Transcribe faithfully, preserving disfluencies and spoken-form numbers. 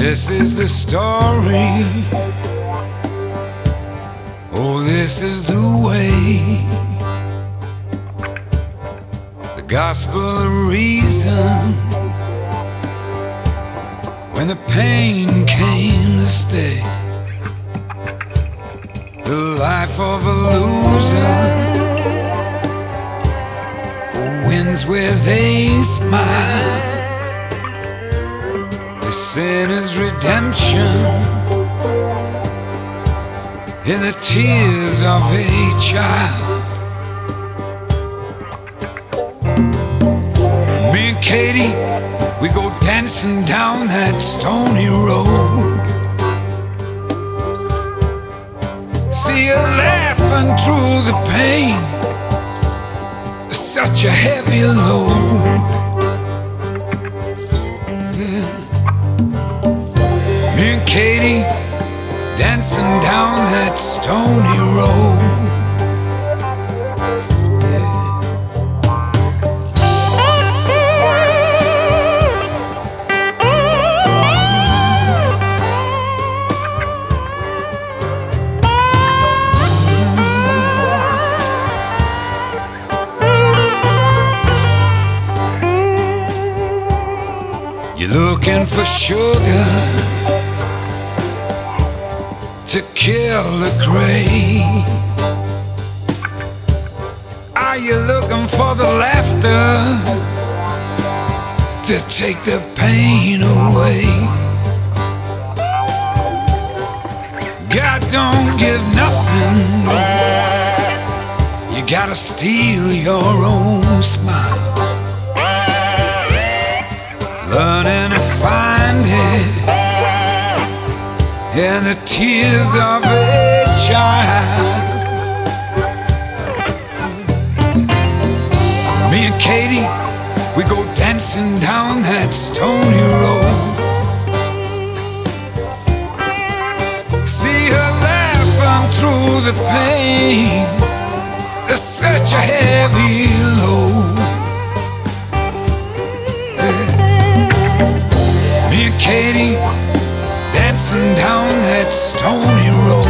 This is the story. Oh, this is the way. The gospel of reason. When the pain came to stay, the life of a loser who wins with a smile. The sinner's redemption in the tears of a child. Me and Katie, we go dancing down that stony road. See her laughing through the pain, such a heavy load. Yeah. Me and Katie dancing down that stony road. You're looking for sugar to kill the crave. Are you looking for the laughter to take the pain away? God don't give nothing, no. You gotta steal your own smile. Learning to find it in the tears of a child. Me and Katie, we go dancing down that stony road. See her laughing through the pain, there's such a heavy load. Me and Katie dancing down that stony road.